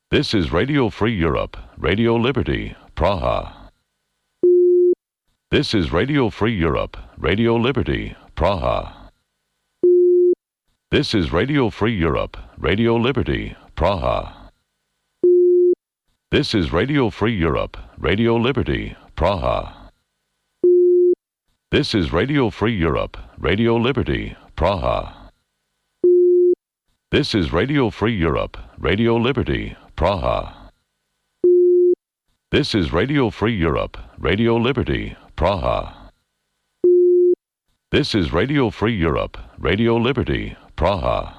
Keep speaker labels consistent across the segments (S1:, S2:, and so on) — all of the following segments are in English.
S1: This is Radio Free Europe, Radio Liberty, Praha. This is Radio Free Europe, Radio Liberty, Praha. This is Radio Free Europe, Radio Liberty, Praha. This is Radio Free Europe, Radio Liberty, Praha. This is Radio Free Europe, Radio Liberty, Praha. This is Radio Free Europe, Radio Liberty, Praha. This is Radio Free Europe, Radio Liberty, Praha. This is Radio Free Europe, Radio Liberty, Praha.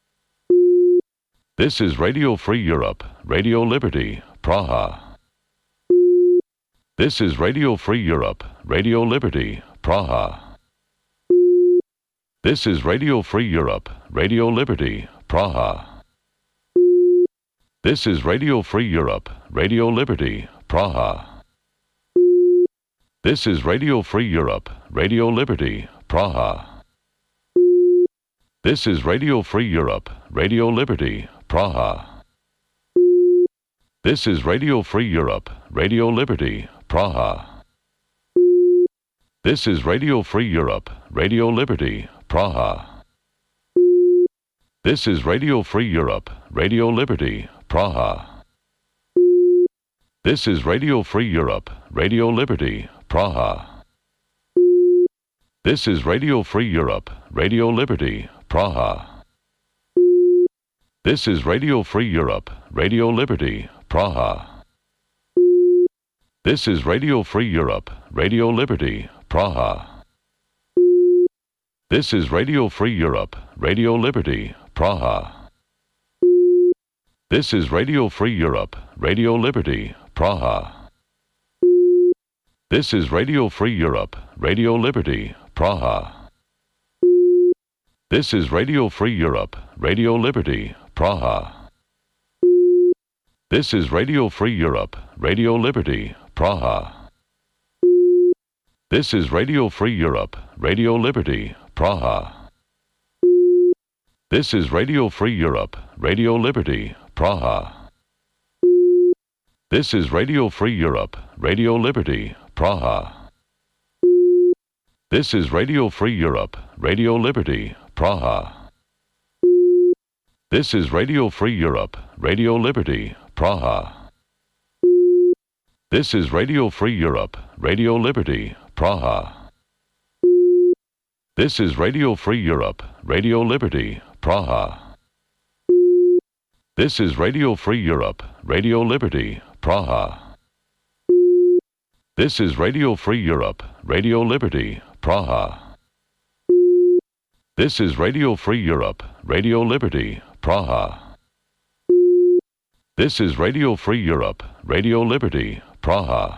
S1: This is Radio Free Europe, Radio Liberty, Praha. This is Radio Free Europe, Radio Liberty, Praha. This is Radio Free Europe, Radio Liberty, Praha. This is Radio Free Europe, Radio Liberty, Praha. This is Radio Free Europe, Radio Liberty, Praha. This is Radio Free Europe, Radio Liberty, Praha. This is Radio Free Europe, Radio Liberty, Praha. This is Radio Free Europe, Radio Liberty, Praha. This is Radio Free Europe, Radio Liberty, Praha. This is Radio Free Europe, Radio Liberty, Praha. This is Radio Free Europe, Radio Liberty, Praha. This is Radio Free Europe, Radio Liberty, Praha. This is Radio Free Europe, Radio Liberty, Praha. This is Radio Free Europe, Radio Liberty, Praha. This is Radio Free Europe, Radio Liberty, Praha. This is Radio Free Europe, Radio Liberty, Praha. This is Radio Free Europe, Radio Liberty, Praha. This is Radio Free Europe, Radio Liberty, Praha. This is Radio Free Europe, Radio Liberty, Praha. This is Radio Free Europe, Radio Liberty, Praha. This is Radio Free Europe, Radio Liberty, Praha. This is Radio Free Europe, Radio Liberty, Praha. This is Radio Free Europe, Radio Liberty, Praha. This is Radio Free Europe, Radio Liberty, Praha. This is Radio Free Europe, Radio Liberty, Praha. This is Radio Free Europe, Radio Liberty, Praha. This is Radio Free Europe, Radio Liberty, Praha. This is Radio Free Europe, Radio Liberty, Praha. This is Radio Free Europe, Radio Liberty, Praha.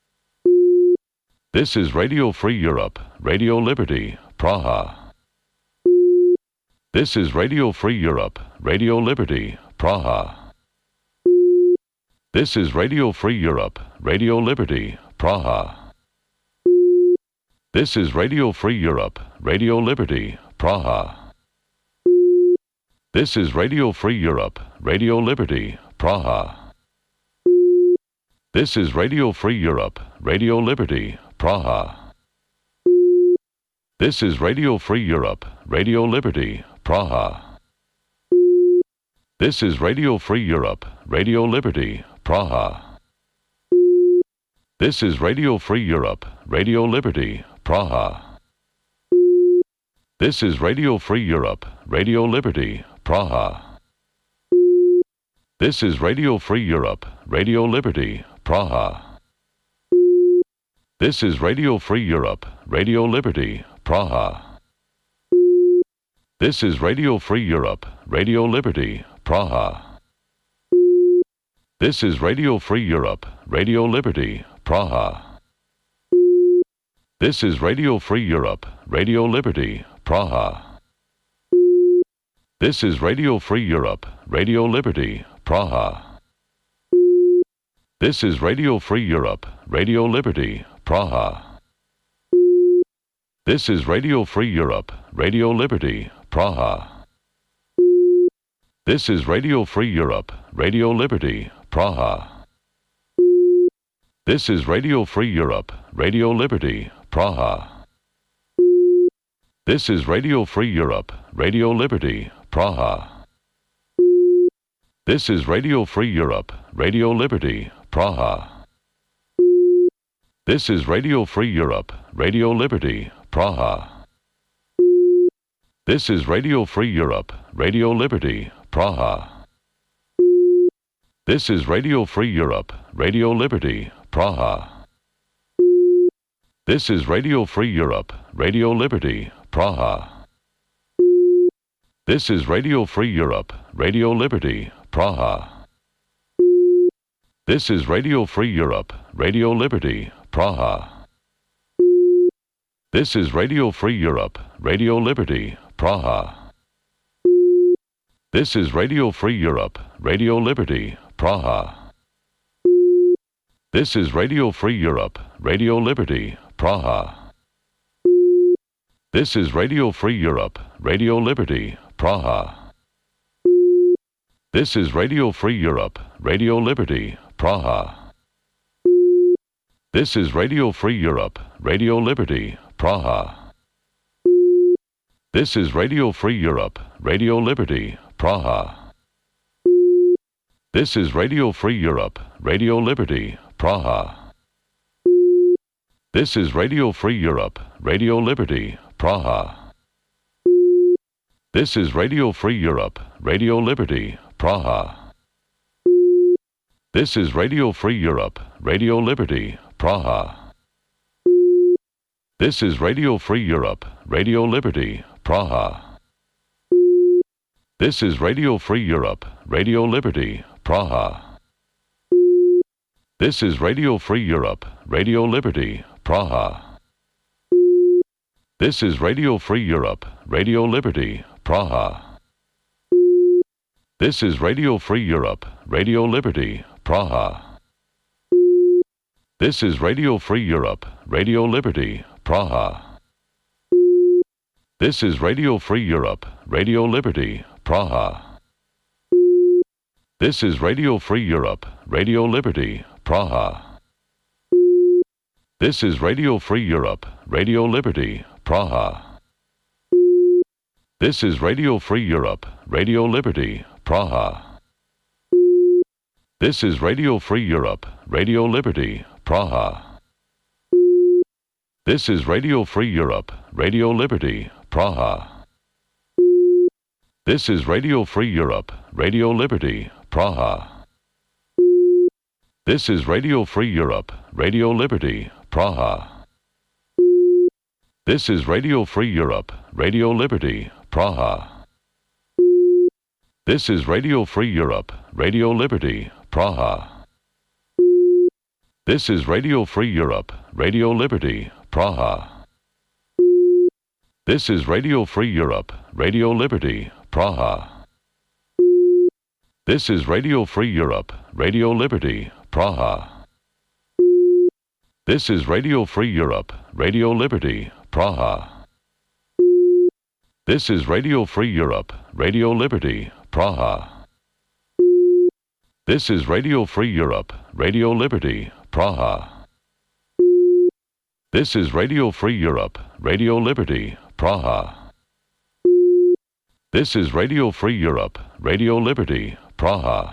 S1: This is Radio Free Europe, Radio Liberty, Praha. This is Radio Free Europe, Radio Liberty, Praha. This is Radio Free Europe, Radio Liberty, Praha. This is Radio Free Europe, Radio Liberty, Praha. This is Radio Free Europe, Radio Liberty, Praha. This is Radio Free Europe, Radio Liberty, Praha. This is Radio Free Europe, Radio Liberty, Praha. This is Radio Free Europe, Radio Liberty, Praha. This is Radio Free Europe, Radio Liberty, Praha. This is Radio Free Europe, Radio Liberty, Praha. This is Radio Free Europe, Radio Liberty, Praha. This is Radio Free Europe, Radio Liberty, Praha. This is Radio Free Europe, Radio Liberty, Praha. This is Radio Free Europe, Radio Liberty, Praha. This is Radio Free Europe, Radio Liberty, Praha. This is Radio Free Europe, Radio Liberty, Praha. This is Radio Free Europe, Radio Liberty, Praha. This is Radio Free Europe, Radio Liberty, Praha. This is Radio Free Europe, Radio Liberty, Praha. This is Radio Free Europe, Radio Liberty, Praha. This is Radio Free Europe, Radio Liberty, Praha. This is Radio Free Europe, Radio Liberty, Praha. This is Radio Free Europe, Radio Liberty, Praha. This is Radio Free Europe, Radio Liberty, Praha. This is Radio Free Europe, Radio Liberty, Praha. This is Radio Free Europe, Radio Liberty, Praha. This is Radio Free Europe, Radio Liberty, Praha. This is Radio Free Europe, Radio Liberty, Praha. This is Radio Free Europe, Radio Liberty, Praha. This is Radio Free Europe, Radio Liberty, Praha. This is Radio Free Europe, Radio Liberty, Praha. This is Radio Free Europe, Radio Liberty, Praha. This is Radio Free Europe, Radio Liberty, Praha. This is Radio Free Europe, Radio Liberty, Praha. This is Radio Free Europe, Radio Liberty, Praha. This is Radio Free Europe, Radio Liberty, Praha. This is Radio Free Europe, Radio Liberty, Praha. This is Radio Free Europe, Radio Liberty, Praha. This is Radio Free Europe, Radio Liberty, Praha. This is Radio Free Europe, Radio Liberty, Praha. This is Radio Free Europe, Radio Liberty, Praha. This is Radio Free Europe, Radio Liberty, Praha. This is Radio Free Europe, Radio Liberty, Praha. This is Radio Free Europe, Radio Liberty, Praha. This is Radio Free Europe, Radio Liberty, Praha. This is Radio Free Europe, Radio Liberty, Praha. This is Radio Free Europe, Radio Liberty, Praha. This is Radio Free Europe, Radio Liberty, Praha. This is Radio Free Europe, Radio Liberty, Praha. This is Radio Free Europe, Radio Liberty, Praha. This is Radio Free Europe, Radio Liberty, Praha. This is Radio Free Europe, Radio Liberty, Praha. This is Radio Free Europe, Radio Liberty, Praha. This is Radio Free Europe, Radio Liberty, Praha. This is Radio Free Europe, Radio Liberty, Praha. This is Radio Free Europe, Radio Liberty, Praha. This is Radio Free Europe, Radio Liberty, Praha. This is Radio Free Europe, Radio Liberty, Praha. This is Radio Free Europe, Radio Liberty, Praha. This is Radio Free Europe, Radio Liberty, Praha. This is Radio Free Europe, Radio Liberty, Praha. This is Radio Free Europe, Radio Liberty, Praha. This is Radio Free Europe, Radio Liberty, Praha.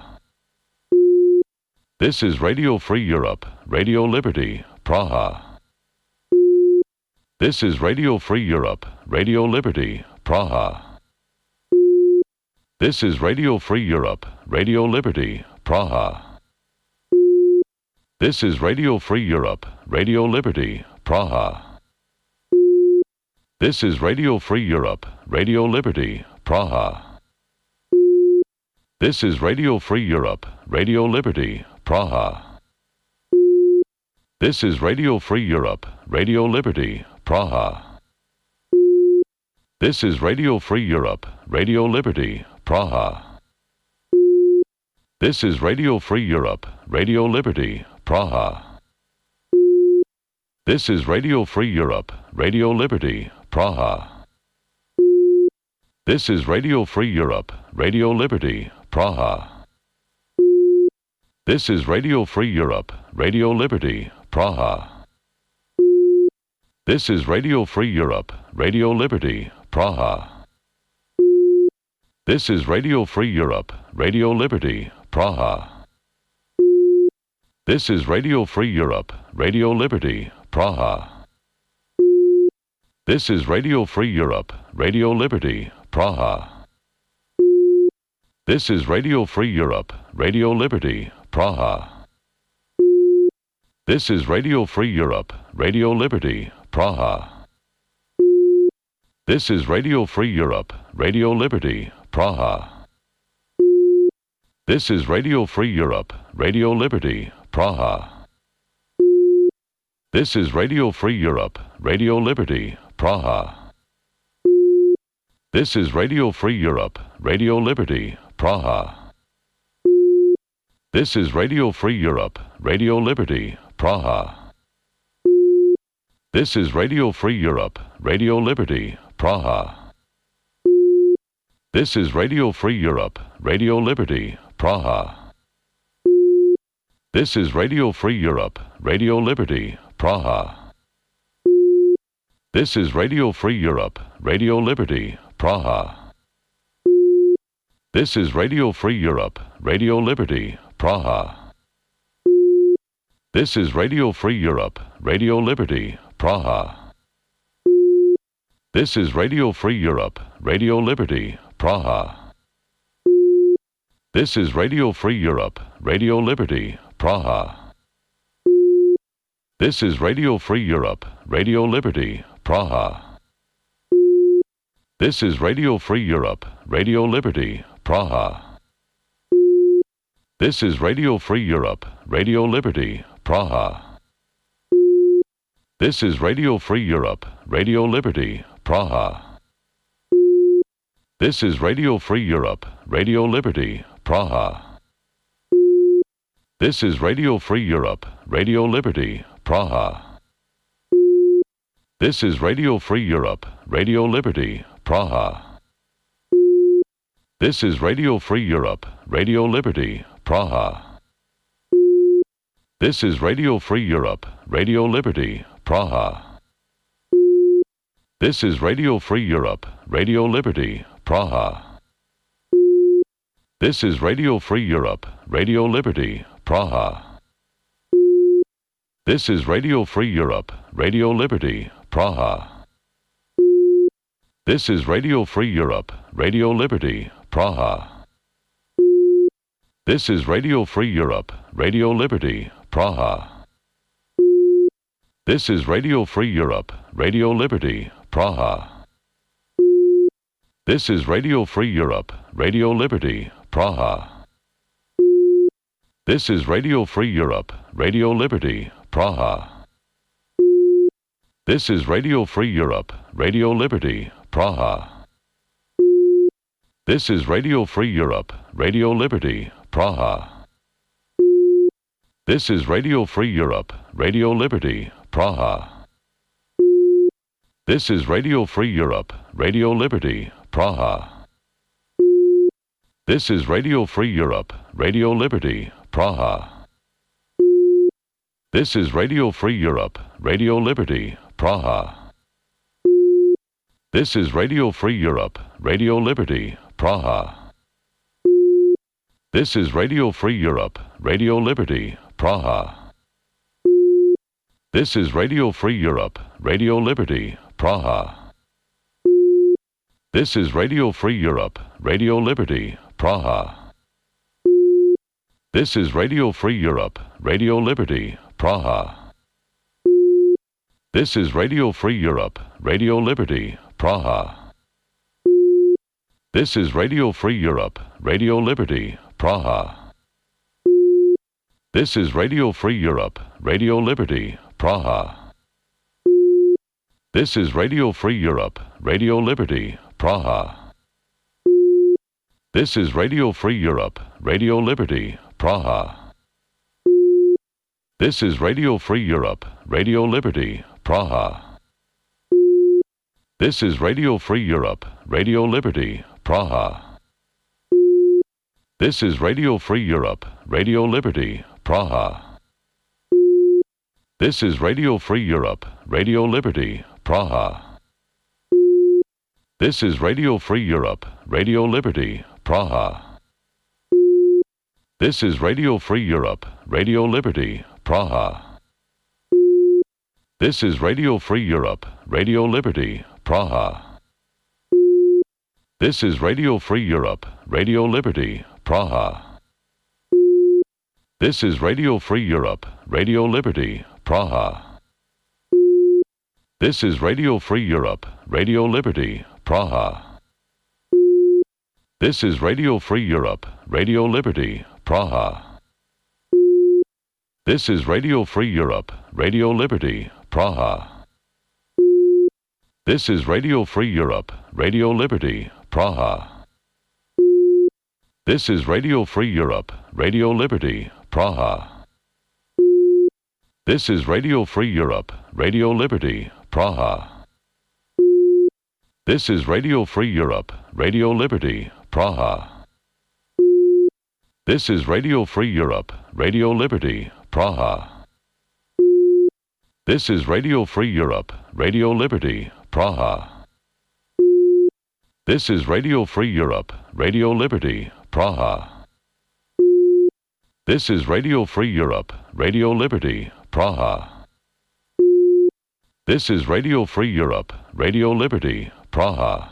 S1: This is Radio Free Europe, Radio Liberty, Praha. This is Radio Free Europe, Radio Liberty, Praha. This is Radio Free Europe, Radio Liberty, Praha. This is Radio Free Europe, Radio Liberty, Praha. This is Radio Free Europe, Radio Liberty, Praha. This is Radio Free Europe, Radio Liberty, Praha. This is Radio Free Europe, Radio Liberty, Praha. This is Radio Free Europe, Radio Liberty, Praha. This is Radio Free Europe, Radio Liberty, Praha. This is Radio Free Europe, Radio Liberty, Praha. This is Radio Free Europe, Radio Liberty, Praha. This is Radio Free Europe, Radio Liberty, Praha. This is Radio Free Europe, Radio Liberty, Praha. This is Radio Free Europe, Radio Liberty, Praha. This is Radio Free Europe, Radio Liberty, Praha. This is Radio Free Europe, Radio Liberty, Praha. This is Radio Free Europe, Radio Liberty, Praha. This is Radio Free Europe, Radio Liberty, Praha. This is Radio Free Europe, Radio Liberty, Praha. This is Radio Free Europe, Radio Liberty, Praha. This is Radio Free Europe, Radio Liberty, Praha. This is Radio Free Europe, Radio Liberty, Praha. This is Radio Free Europe, Radio Liberty, Praha. This is Radio Free Europe, Radio Liberty, Praha. This is Radio Free Europe, Radio Liberty, Praha. This is Radio Free Europe, Radio Liberty, Praha. This is Radio Free Europe, Radio Liberty, Praha. This is Radio Free Europe, Radio Liberty, Praha. This is Radio Free Europe, Radio Liberty, Praha. This is Radio Free Europe, Radio Liberty, Praha. This is Radio Free Europe, Radio Liberty, Praha. This is Radio Free Europe, Radio Liberty, Praha. This is Radio Free Europe, Radio Liberty, Praha. This is Radio Free Europe, Radio Liberty, Praha. This is Radio Free Europe, Radio Liberty, Praha. This is Radio Free Europe, Radio Liberty, Praha. This is Radio Free Europe, Radio Liberty, Praha. This is Radio Free Europe, Radio Liberty, Praha. This is Radio Free Europe, Radio Liberty, Praha. This is Radio Free Europe, Radio Liberty, Praha. This is Radio Free Europe, Radio Liberty, Praha. This is Radio Free Europe, Radio Liberty, Praha. This is Radio Free Europe, Radio Liberty, Praha. This is Radio Free Europe, Radio Liberty, Praha. This is Radio Free Europe, Radio Liberty, Praha. This is Radio Free Europe, Radio Liberty, Praha. This is Radio Free Europe, Radio Liberty, Praha. This is Radio Free Europe, Radio Liberty, Praha. This is Radio Free Europe, Radio Liberty, Praha. This is Radio Free Europe, Radio Liberty, Praha. This is Radio Free Europe, Radio Liberty, Praha. This is Radio Free Europe, Radio Liberty, Praha. This is Radio Free Europe, Radio Liberty, Praha. This is Radio Free Europe, Radio Liberty, Praha. This is Radio Free Europe, Radio Liberty, Praha. This is Radio Free Europe, Radio Liberty, Praha. This is Radio Free Europe, Radio Liberty, Praha. This is Radio Free Europe, Radio Liberty, Praha. This is Radio Free Europe, Radio Liberty, Praha. This is Radio Free Europe, Radio Liberty, Praha. This is Radio Free Europe, Radio Liberty, Praha. This is Radio Free Europe, Radio Liberty, Praha. This is Radio Free Europe, Radio Liberty, Praha. This is Radio Free Europe, Radio Liberty, Praha. This is Radio Free Europe, Radio Liberty, Praha. This is Radio Free Europe, Radio Liberty, Praha. This is Radio Free Europe, Radio Liberty, Praha. This is Radio Free Europe, Radio Liberty, Praha. This is Radio Free Europe, Radio Liberty, Praha. This is Radio Free Europe, Radio Liberty, Praha. This is Radio Free Europe, Radio Liberty, Praha. This is Radio Free Europe, Radio Liberty, Praha. This is Radio Free Europe, Radio Liberty, Praha. This is Radio Free Europe, Radio Liberty, Praha. This is Radio Free Europe, Radio Liberty, Praha. This is Radio Free Europe, Radio Liberty, Praha. This is Radio Free Europe, Radio Liberty, Praha. This is Radio Free Europe, Radio Liberty, Praha. This is Radio Free Europe, Radio Liberty, Praha. This is Radio Free Europe, Radio Liberty, Praha. This is Radio Free Europe, Radio Liberty, Praha. This is Radio Free Europe, Radio Liberty, Praha. This is Radio Free Europe, Radio Liberty, Praha. This is Radio Free Europe, Radio Liberty, Praha. This is Radio Free Europe, Radio Liberty, Praha.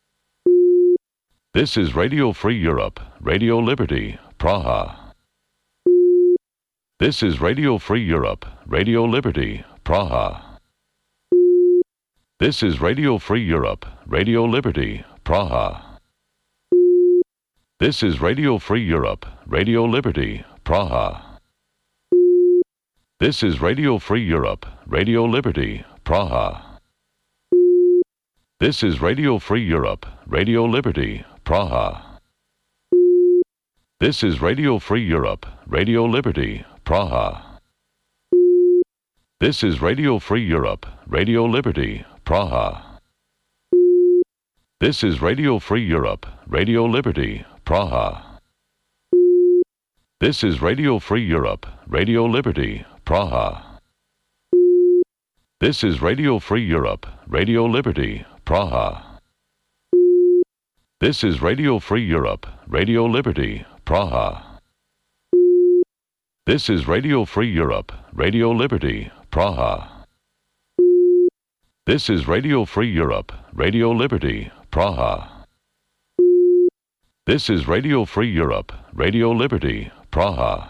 S1: This is Radio Free Europe, Radio Liberty, Praha. This is Radio Free Europe, Radio Liberty, Praha. This is Radio Free Europe, Radio Liberty, Praha. This is Radio Free Europe, Radio Liberty, Praha. This is Radio Free Europe, Radio Liberty, Praha. This is Radio Free Europe, Radio Liberty, Praha. This is Radio Free Europe, Radio Liberty, Praha. This is Radio Free Europe, Radio Liberty, Praha. This is Radio Free Europe, Radio Liberty, Praha. This is Radio Free Europe, Radio Liberty, Praha. This is Radio Free Europe, Radio Liberty, Praha. This is Radio Free Europe, Radio Liberty, Praha. This is Radio Free Europe, Radio Liberty, Praha. This is Radio Free Europe, Radio Liberty, Praha. This is Radio Free Europe, Radio Liberty, Praha.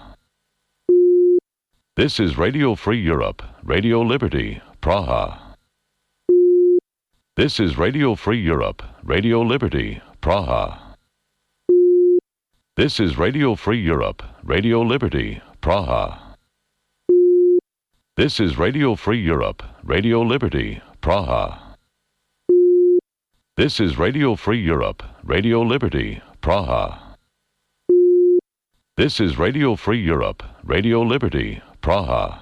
S1: This is Radio Free Europe, Radio Liberty, Praha. This is Radio Free Europe, Radio Liberty, Praha. This is Radio Free Europe, Radio Liberty, Praha. This is Radio Free Europe, Radio Liberty, Praha. This is Radio Free Europe, Radio Liberty, Praha. This is Radio Free Europe, Radio Liberty, Praha.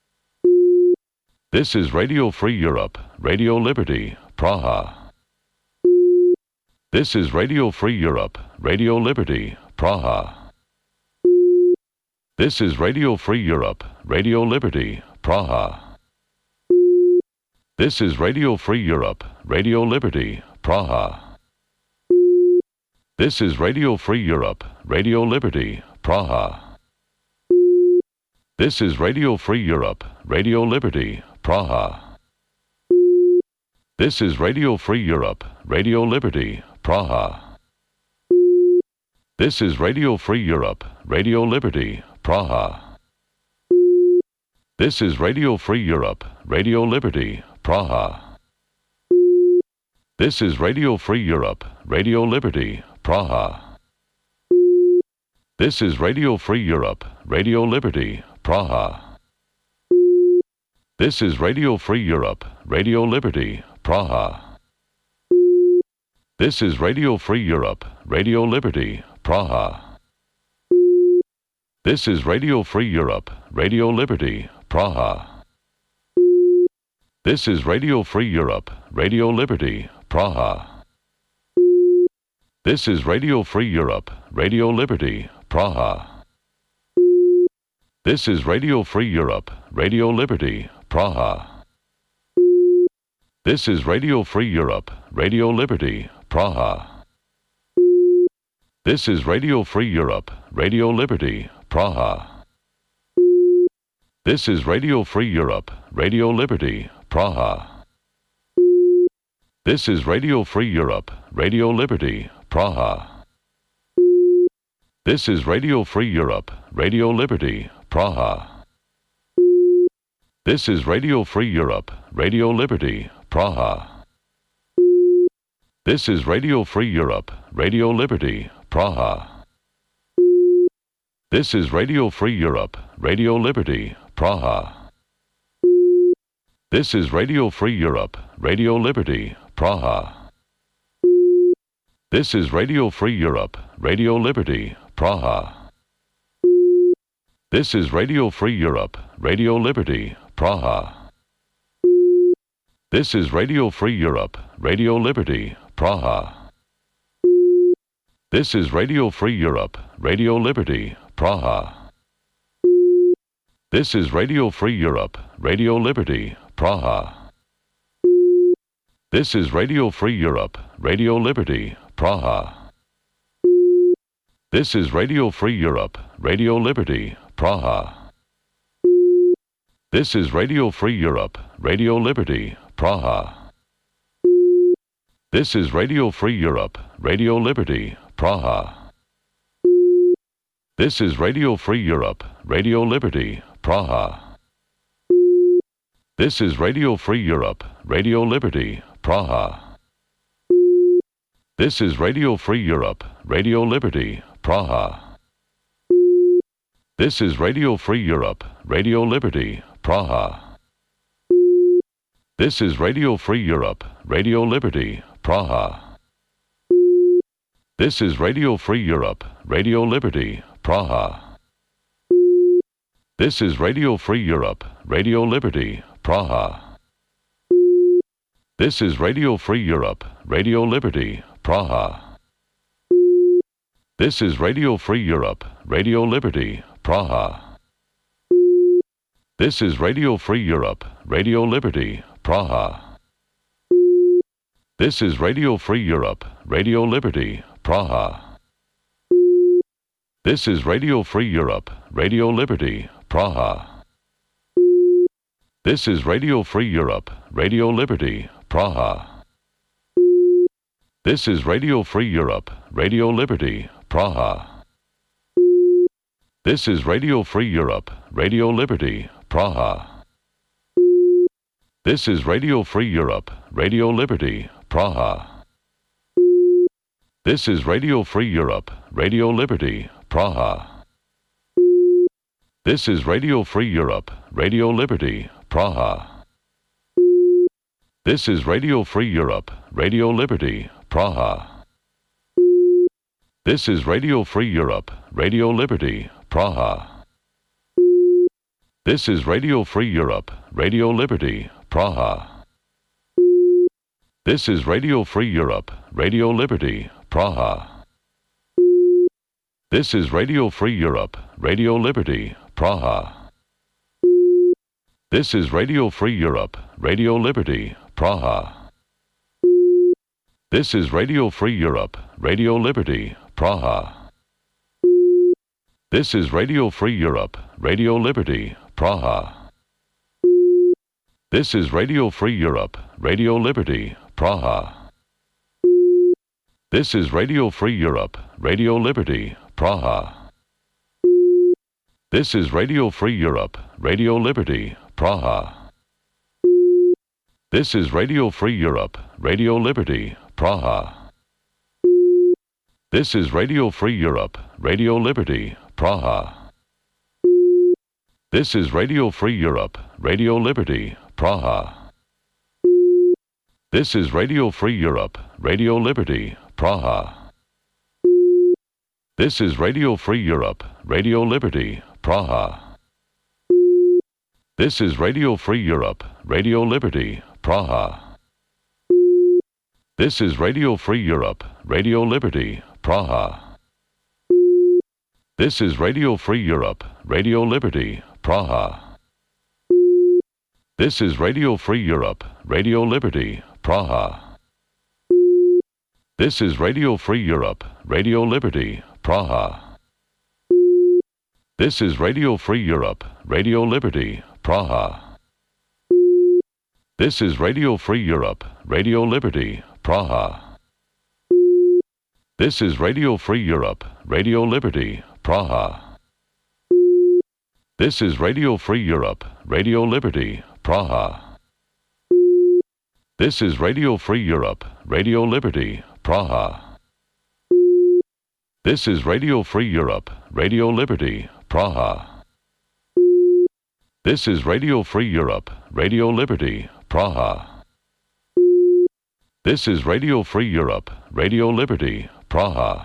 S1: This is Radio Free Europe, Radio Liberty, Praha. This is Radio Free Europe, Radio Liberty, Praha. This is Radio Free Europe, Radio Liberty, Praha. This is Radio Free Europe, Radio Liberty, Praha. This is Radio Free Europe, Radio Liberty, Praha. This is Radio Free Europe, Radio Liberty, Praha. This is Radio Free Europe, Radio Liberty, Praha. This is Radio Free Europe, Radio Liberty, Praha. This is Radio Free Europe, Radio Liberty, Praha. This is Radio Free Europe, Radio Liberty, Praha. This is Radio Free Europe, Radio Liberty, Praha. This is Radio Free Europe, Radio Liberty, Praha. This is Radio Free Europe, Radio Liberty, Praha. This is Radio Free Europe, Radio Liberty, Praha. This is Radio Free Europe, Radio Liberty, Praha. This is Radio Free Europe, Radio Liberty, Praha. This is Radio Free Europe, Radio Liberty, Praha. This is Radio Free Europe, Radio Liberty, Praha. This is Radio Free Europe, Radio Liberty, Praha. This is Radio Free Europe, Radio Liberty, Praha. This is Radio Free Europe, Radio Liberty, Praha. This is Radio Free Europe, Radio Liberty, Praha. This is Radio Free Europe, Radio Liberty, Praha. This is Radio Free Europe, Radio Liberty, Praha. This is Radio Free Europe, Radio Liberty, Praha. This is Radio Free Europe, Radio Liberty, Praha. This is Radio Free Europe, Radio Liberty, Praha. This is Radio Free Europe, Radio Liberty, Praha. This is Radio Free Europe, Radio Liberty, Praha. This is Radio Free Europe, Radio Liberty, Praha. This is Radio Free Europe, Radio Liberty, Praha. This is Radio Free Europe, Radio Liberty, Praha. This is Radio Free Europe, Radio Liberty, Praha. This is Radio Free Europe, Radio Liberty, Praha. This is Radio Free Europe, Radio Liberty, Praha. This is Radio Free Europe, Radio Liberty, Praha. This is Radio Free Europe, Radio Liberty, Praha. This is Radio Free Europe, Radio Liberty, Praha. This is Radio Free Europe, Radio Liberty, Praha. This is Radio Free Europe, Radio Liberty, Praha. This is Radio Free Europe, Radio Liberty, Praha. This is Radio Free Europe, Radio Liberty, Praha. This is Radio Free Europe, Radio Liberty, Praha. This is Radio Free Europe, Radio Liberty, Praha. This is Radio Free Europe, Radio Liberty, Praha. This is Radio Free Europe, Radio Liberty, Praha. This is Radio Free Europe, Radio Liberty, Praha. This is Radio Free Europe, Radio Liberty, Praha. This is Radio Free Europe, Radio Liberty, Praha. This is Radio Free Europe, Radio Liberty, Praha. This is Radio Free Europe, Radio Liberty, Praha. This is Radio Free Europe, Radio Liberty, Praha. This is Radio Free Europe, Radio Liberty, Praha. This is Radio Free Europe, Radio Liberty, Praha. This is Radio Free Europe, Radio Liberty, Praha. This is Radio Free Europe, Radio Liberty, Praha. This is Radio Free Europe, Radio Liberty, Praha. This is Radio Free Europe, Radio Liberty, Praha. This is Radio Free Europe, Radio Liberty, Praha. This is Radio Free Europe, Radio Liberty, Praha. This is Radio Free Europe, Radio Liberty, Praha. This is Radio Free Europe, Radio Liberty, Praha. This is Radio Free Europe, Radio Liberty, Praha. This is Radio Free Europe, Radio Liberty, Praha. This is Radio Free Europe, Radio Liberty, Praha. This is Radio Free Europe, Radio Liberty, Praha. This is Radio Free Europe, Radio Liberty, Praha. This is Radio Free Europe, Radio Liberty, Praha. This is Radio Free Europe, Radio Liberty, Praha. This is Radio Free Europe, Radio Liberty, Praha. This is Radio Free Europe, Radio Liberty, Praha. This is Radio Free Europe, Radio Liberty, Praha. This is Radio Free Europe, Radio Liberty, Praha. This is Radio Free Europe, Radio Liberty, Praha. This is Radio Free Europe, Radio Liberty, Praha. This is Radio Free Europe, Radio Liberty, Praha. This is Radio Free Europe, Radio Liberty, Praha. This is Radio Free Europe, Radio Liberty, Praha. This is Radio Free Europe, Radio Liberty, Praha. This is Radio Free Europe, Radio Liberty, Praha. This is Radio Free Europe, Radio Liberty, Praha. This is Radio Free Europe, Radio Liberty, Praha.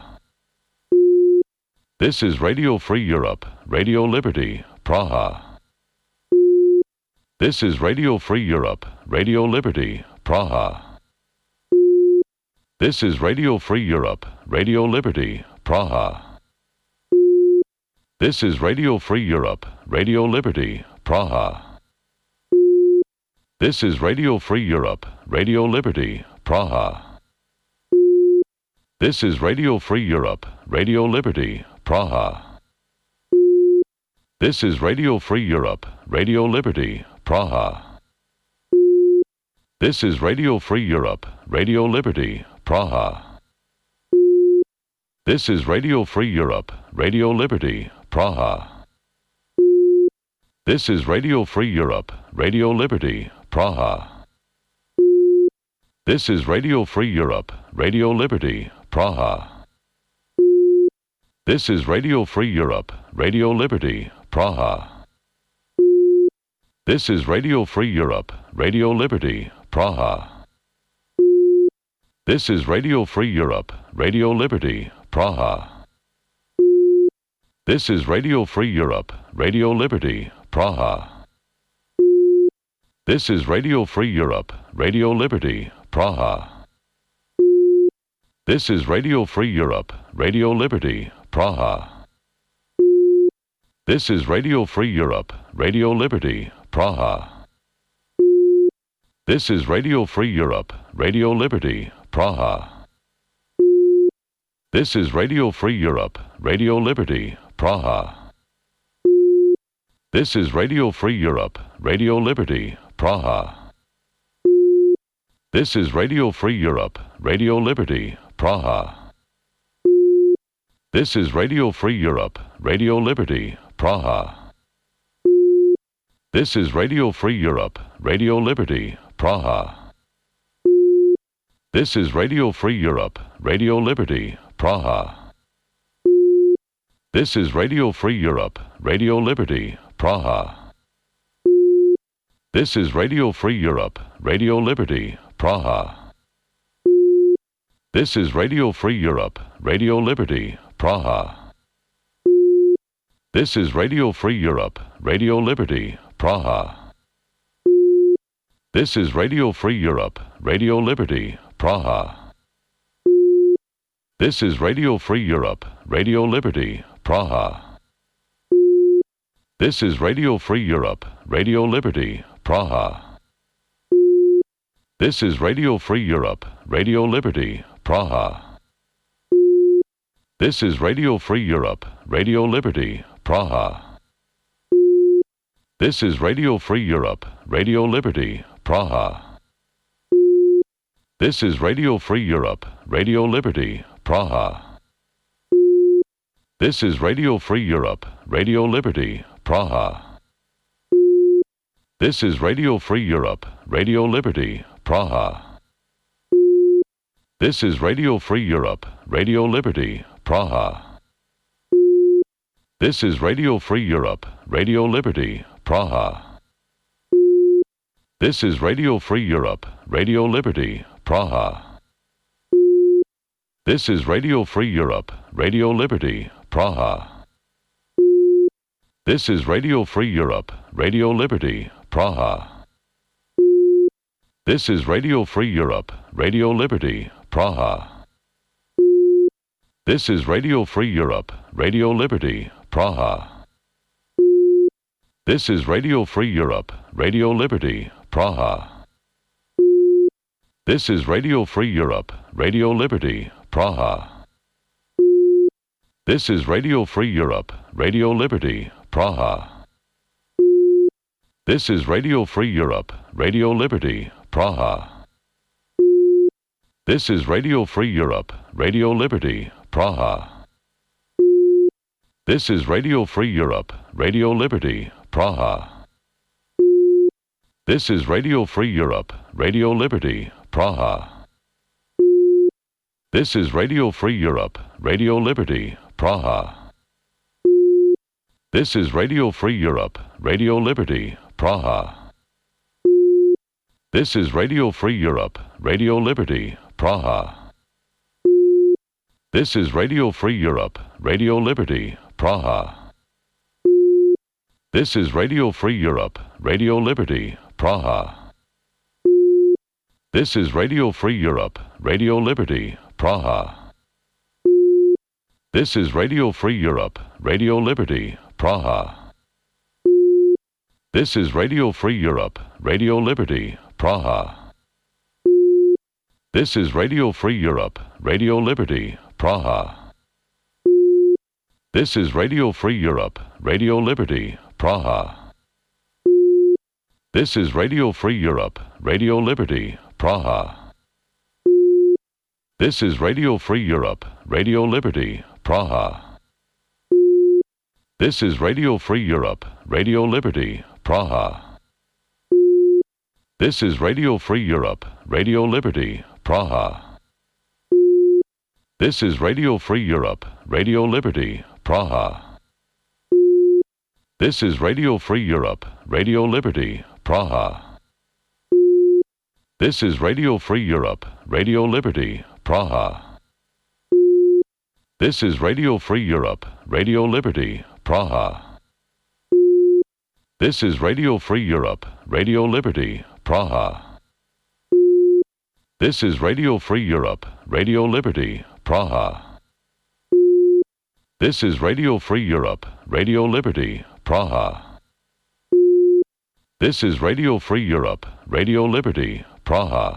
S1: This is Radio Free Europe, Radio Liberty, Praha. This is Radio Free Europe, Radio Liberty, Praha. This is Radio Free Europe, Radio Liberty, Praha. This is Radio Free Europe, Radio Liberty, Praha. This is Radio Free Europe, Radio Liberty, Praha. This is Radio Free Europe, Radio Liberty, Praha. This is Radio Free Europe, Radio Liberty, Praha. This is Radio Free Europe, Radio Liberty, Praha. This is Radio Free Europe, Radio Liberty, Praha. This is Radio Free Europe, Radio Liberty, Praha. This is Radio Free Europe, Radio Liberty, Praha. This is Radio Free Europe, Radio Liberty, Praha. This is Radio Free Europe, Radio Liberty, Praha. This is Radio Free Europe, Radio Liberty, Praha. This is Radio Free Europe, Radio Liberty, Praha. This is Radio Free Europe, Radio Liberty, Praha. This is Radio Free Europe, Radio Liberty, Praha. This is Radio Free Europe, Radio Liberty, Praha. This is Radio Free Europe, Radio Liberty, Praha. This is Radio Free Europe, Radio Liberty, Praha. This is Radio Free Europe, Radio Liberty, Praha. This is Radio Free Europe, Radio Liberty, Praha. This is Radio Free Europe, Radio Liberty, Praha. This is Radio Free Europe, Radio Liberty, Praha. This is Radio Free Europe, Radio Liberty, Praha. This is Radio Free Europe, Radio Liberty, Praha. This is Radio Free Europe, Radio Liberty, Praha. This is Radio Free Europe, Radio Liberty, Praha. This is Radio Free Europe, Radio Liberty, Praha. This is Radio Free Europe, Radio Liberty, Praha. This is Radio Free Europe, Radio Liberty, Praha. This is Radio Free Europe, Radio Liberty, Praha. This is Radio Free Europe, Radio Liberty, Praha. This is Radio Free Europe, Radio Liberty, Praha. This is Radio Free Europe, Radio Liberty, Praha. This is Radio Free Europe, Radio Liberty, Praha. This is Radio Free Europe, Radio Liberty, Praha. This is Radio Free Europe, Radio Liberty, Praha. This is Radio Free Europe, Radio Liberty, Praha. This is Radio Free Europe, Radio Liberty, Praha. This is Radio Free Europe, Radio Liberty, Praha. This is Radio Free Europe, Radio Liberty, Praha. This is Radio Free Europe, Radio Liberty, Praha. This is Radio Free Europe, Radio Liberty, Praha. This is Radio Free Europe, Radio Liberty, Praha. This is Radio Free Europe, Radio Liberty, Praha. This is Radio Free Europe, Radio Liberty, Praha. This is Radio Free Europe, Radio Liberty, Praha. This is Radio Free Europe, Radio Liberty, Praha. This is Radio Free Europe, Radio Liberty, Praha. This is Radio Free Europe, Radio Liberty, Praha. This is Radio Free Europe, Radio Liberty, Praha. This is Radio Free Europe, Radio Liberty, Praha. This is Radio Free Europe, Radio Liberty, Praha. This is Radio Free Europe, Radio Liberty, Praha. This is Radio Free Europe, Radio Liberty, Praha. This is Radio Free Europe, Radio Liberty, Praha. This is Radio Free Europe, Radio Liberty, Praha. This is Radio Free Europe, Radio Liberty, Praha. This is Radio Free Europe, Radio Liberty, Praha. This is Radio Free Europe, Radio Liberty, Praha. This is Radio Free Europe, Radio Liberty, Praha. This is Radio Free Europe, Radio Liberty, Praha. This is Radio Free Europe, Radio Liberty, Praha. This is Radio Free Europe, Radio Liberty, Praha. This is Radio Free Europe, Radio Liberty, Praha. This is Radio Free Europe, Radio Liberty, Praha. This is Radio Free Europe, Radio Liberty, Praha. This is Radio Free Europe, Radio Liberty, Praha. This is Radio Free Europe, Radio Liberty, Praha. This is Radio Free Europe, Radio Liberty, Praha. This is Radio Free Europe, Radio Liberty, Praha. This is Radio Free Europe, Radio Liberty, Praha. This is Radio Free Europe, Radio Liberty, Praha.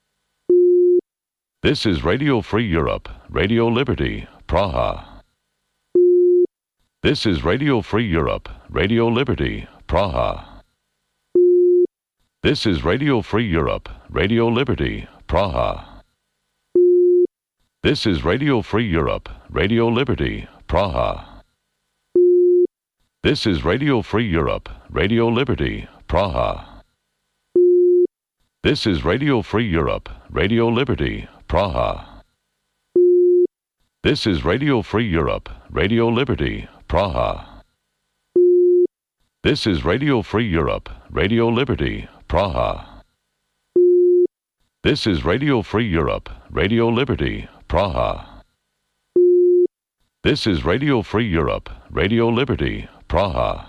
S1: This is Radio Free Europe, Radio Liberty, Praha. This is Radio Free Europe, Radio Liberty, Praha. This is Radio Free Europe, Radio Liberty, Praha. This is Radio Free Europe, Radio Liberty, Praha. This is Radio Free Europe, Radio Liberty, Praha. This is Radio Free Europe, Radio Liberty, Praha. This is Radio Free Europe, Radio Liberty, Praha. This is Radio Free Europe, Radio Liberty, Praha. This is Radio Free Europe, Radio Liberty, Praha. This is Radio Free Europe, Radio Liberty, Praha.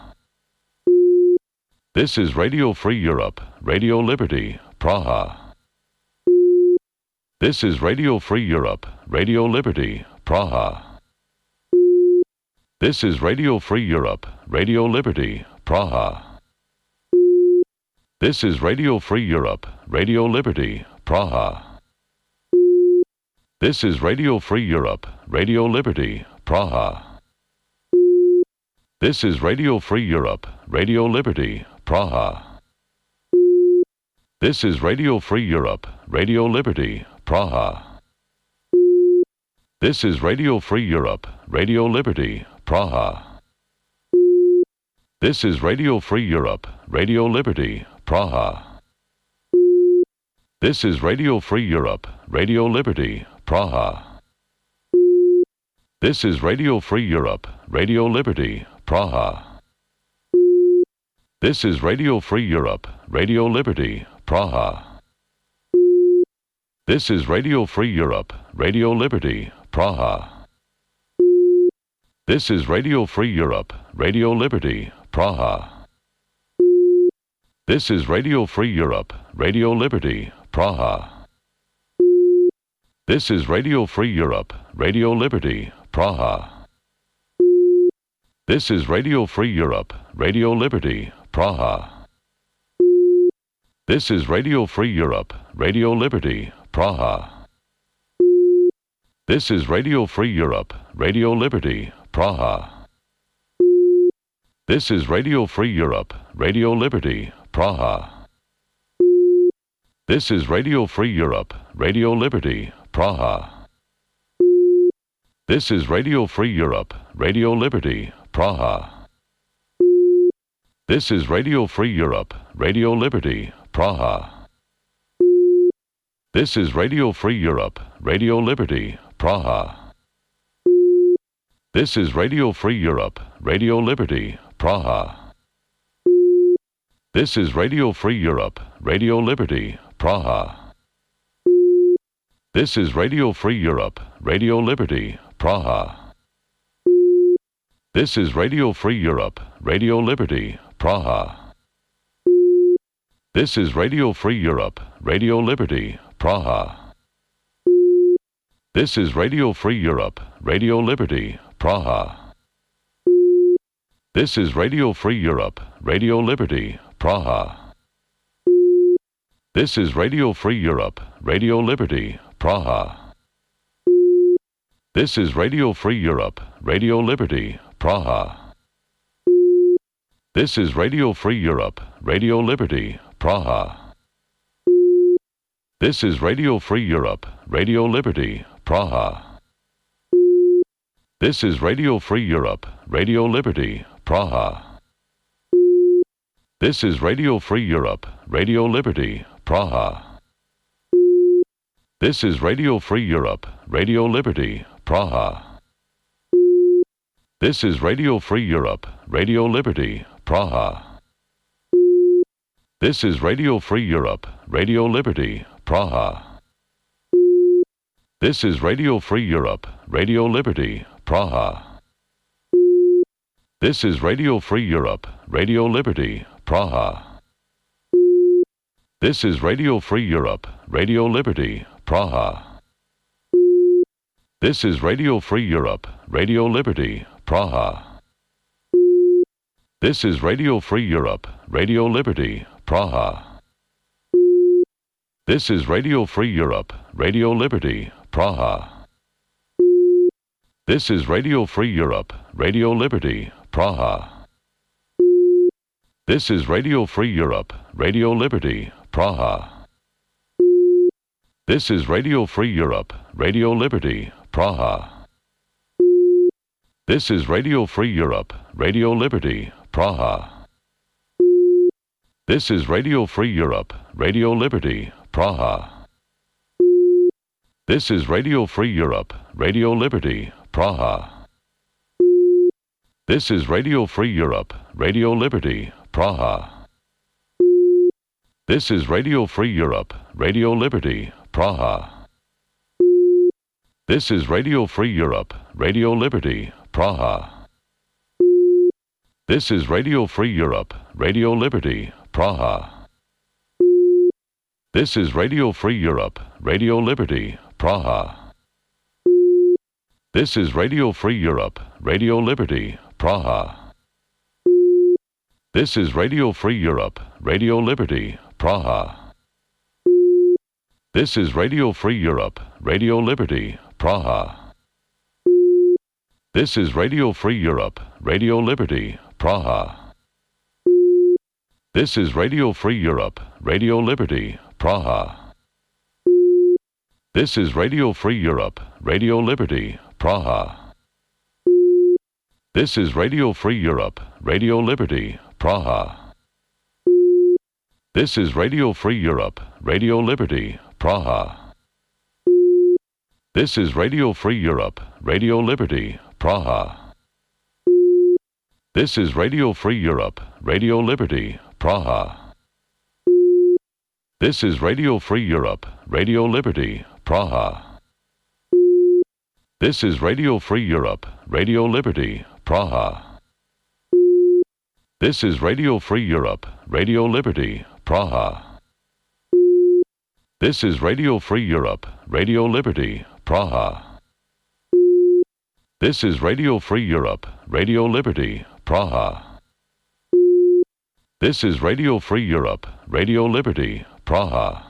S1: This is Radio Free Europe, Radio Liberty, Praha. This is Radio Free Europe, Radio Liberty, Praha. This is Radio Free Europe, Radio Liberty, Praha. This is Radio Free Europe, Radio Liberty, Praha. This is Radio Free Europe, Radio Liberty, Praha. This is Radio Free Europe, Radio Liberty, Praha. This is Radio Free Europe, Radio Liberty, Praha. This is Radio Free Europe, Radio Liberty, Praha. This is Radio Free Europe, Radio Liberty, Praha. This is Radio Free Europe, Radio Liberty, Praha. This is Radio Free Europe, Radio Liberty, Praha. This is Radio Free Europe, Radio Liberty, Praha. This is Radio Free Europe, Radio Liberty, Praha. This is Radio Free Europe, Radio Liberty, Praha. This is Radio Free Europe, Radio Liberty, Praha. This is Radio Free Europe, Radio Liberty, Praha. This is Radio Free Europe, Radio Liberty, Praha. This is Radio Free Europe, Radio Liberty, Praha. This is Radio Free Europe, Radio Liberty, Praha. This is Radio Free Europe, Radio Liberty, Praha. This is Radio Free Europe, Radio Liberty, Praha. This is Radio Free Europe, Radio Liberty, Praha. This is Radio Free Europe, Radio Liberty, Praha. This is Radio Free Europe, Radio Liberty, Praha. This is Radio Free Europe, Radio Liberty, Praha. This is Radio Free Europe, Radio Liberty, Praha. This is Radio Free Europe, Radio Liberty, Praha. This is Radio Free Europe, Radio Liberty, Praha. This is Radio Free Europe, Radio Liberty, Praha. This is Radio Free Europe, Radio Liberty, Praha. This is Radio Free Europe, Radio Liberty, Praha. This is Radio Free Europe, Radio Liberty, Praha. This is Radio Free Europe, Radio Liberty, Praha. This is Radio Free Europe, Radio Liberty, Praha. This is Radio Free Europe, Radio Liberty, Praha. This is Radio Free Europe, Radio Liberty, Praha. This is Radio Free Europe, Radio Liberty, Praha. This is Radio Free Europe, Radio Liberty, Praha. This is Radio Free Europe, Radio Liberty, Praha. This is Radio Free Europe, Radio Liberty, Praha. This is Radio Free Europe, Radio Liberty, Praha. This is Radio Free Europe, Radio Liberty, Praha. This is Radio Free Europe, Radio Liberty, Praha. This is Radio Free Europe, Radio Liberty, Praha. This is Radio Free Europe, Radio Liberty, Praha. This is Radio Free Europe, Radio Liberty, Praha. This is Radio Free Europe, Radio Liberty, Praha. This is Radio Free Europe, Radio Liberty, Praha. This is Radio Free Europe, Radio Liberty, Praha. This is Radio Free Europe, Radio Liberty, Praha. This is Radio Free Europe, Radio Liberty, Praha. This is Radio Free Europe, Radio Liberty, Praha. This is Radio Free Europe, Radio Liberty, Praha. This is Radio Free Europe, Radio Liberty, Praha. This is Radio Free Europe, Radio Liberty, Praha. This is Radio Free Europe, Radio Liberty, Praha. This is Radio Free Europe, Radio Liberty, Praha. This is Radio Free Europe, Radio Liberty, Praha. This is Radio Free Europe, Radio Liberty, Praha. This is Radio Free Europe, Radio Liberty, Praha. This is Radio Free Europe, Radio Liberty, Praha. This is Radio Free Europe, Radio Liberty, Praha. This is Radio Free Europe, Radio Liberty, Praha. This is Radio Free Europe, Radio Liberty, Praha. This is Radio Free Europe, Radio Liberty, Praha. This is Radio Free Europe, Radio Liberty, Praha. This is Radio Free Europe, Radio Liberty, Praha. This is Radio Free Europe, Radio Liberty, Praha. This is Radio Free Europe, Radio Liberty, Praha. This is Radio Free Europe, Radio Liberty, Praha. This is Radio Free Europe, Radio Liberty, Praha. This is Radio Free Europe, Radio Liberty, Praha. This is Radio Free Europe, Radio Liberty, Praha.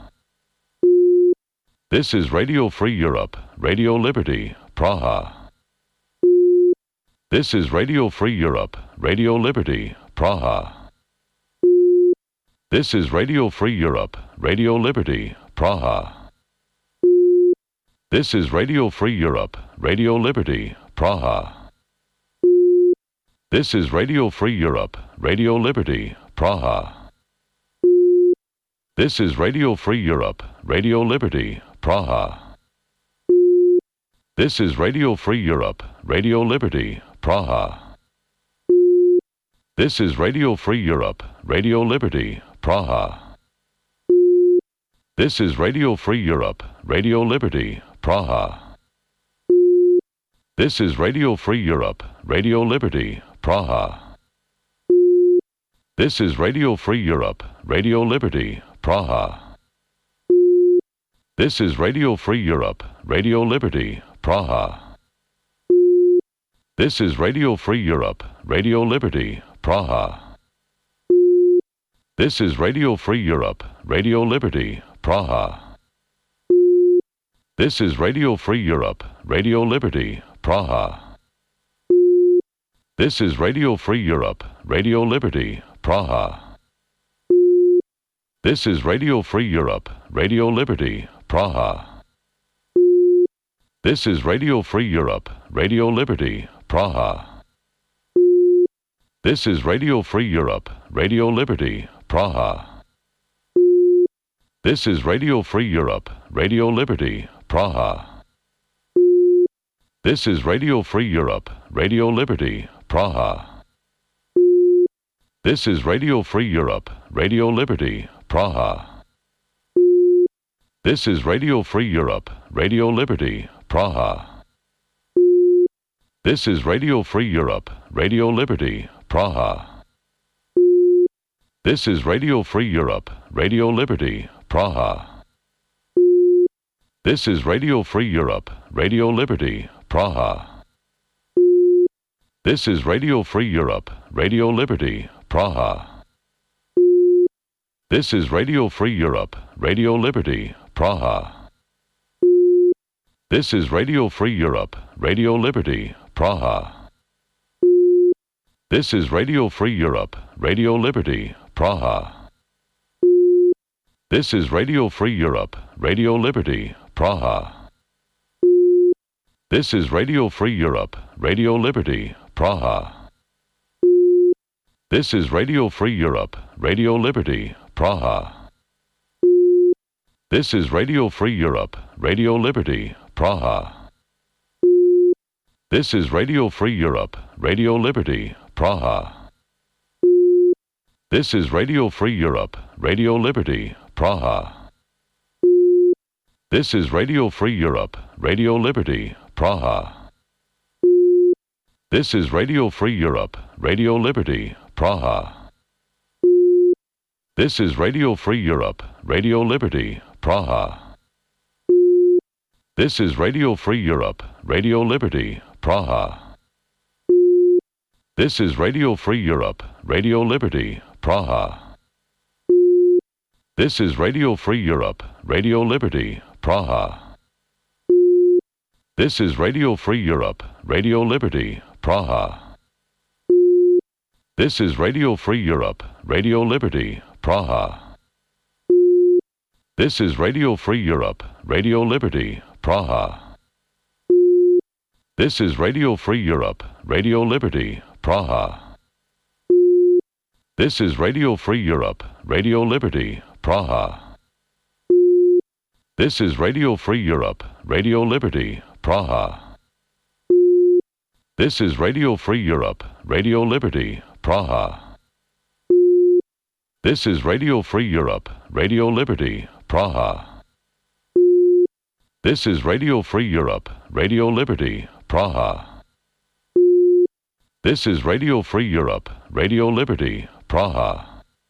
S1: This is Radio Free Europe, Radio Liberty, Praha. This is Radio Free Europe, Radio Liberty, Praha. This is Radio Free Europe, Radio Liberty, Praha. This is Radio Free Europe, Radio Liberty, Praha. This is Radio Free Europe, Radio Liberty, Praha. This is Radio Free Europe, Radio Liberty, Praha. This is Radio Free Europe, Radio Liberty, Praha. This is Radio Free Europe, Radio Liberty, Praha. This is Radio Free Europe, Radio Liberty, Praha. This is Radio Free Europe, Radio Liberty, Praha. This is Radio Free Europe, Radio Liberty, Praha. This is Radio Free Europe, Radio Liberty, Praha. This is Radio Free Europe, Radio Liberty, Praha. This is Radio Free Europe, Radio Liberty, Praha. This is Radio Free Europe, Radio Liberty, Praha. This is Radio Free Europe, Radio Liberty, Praha. This is Radio Free Europe, Radio Liberty, Praha. This is Radio Free Europe, Radio Liberty, Praha. This is Radio Free Europe, Radio Liberty, Praha. This is Radio Free Europe, Radio Liberty, Praha. This is Radio Free Europe, Radio Liberty, Praha. This is Radio Free Europe, Radio Liberty, Praha. This is Radio Free Europe, Radio Liberty, Praha. This is Radio Free Europe, Radio Liberty, Praha. This is Radio Free Europe, Radio Liberty, Praha. This is Radio Free Europe, Radio Liberty, Praha. This is Radio Free Europe, Radio Liberty, Praha. This is Radio Free Europe, Radio Liberty, Praha. This is Radio Free Europe, Radio Liberty, Praha. This is Radio Free Europe, Radio Liberty, Praha. This is Radio Free Europe, Radio Liberty, Praha. This is Radio Free Europe, Radio Liberty, Praha. This is Radio Free Europe, Radio Liberty, Praha. This is Radio Free Europe, Radio Liberty, Praha. This is Radio Free Europe, Radio Liberty, Praha. This is Radio Free Europe, Radio Liberty, Praha. This is Radio Free Europe, Radio Liberty, Praha. This is Radio Free Europe, Radio Liberty, Praha. This is Radio Free Europe, Radio Liberty, Praha. This is Radio Free Europe, Radio Liberty, Praha. This is Radio Free Europe, Radio Liberty, Praha. This is Radio Free Europe, Radio Liberty, Praha. This is Radio Free Europe, Radio Liberty, Praha. This is Radio Free Europe, Radio Liberty, Praha. This is Radio Free Europe, Radio Liberty, Praha. This is Radio Free Europe, Radio Liberty, Praha. This is Radio Free Europe, Radio Liberty, Praha. This is Radio Free Europe, Radio Liberty, Praha. This is Radio Free Europe, Radio Liberty, Praha. This is Radio Free Europe, Radio Liberty, Praha. This is Radio Free Europe, Radio Liberty, Praha. This is Radio Free Europe, Radio Liberty, Praha.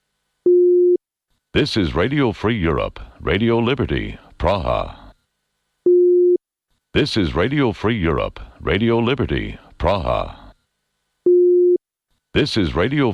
S1: This is Radio Free Europe, Radio Liberty, Praha. This is Radio Free Europe, Radio Liberty, Praha. This is Radio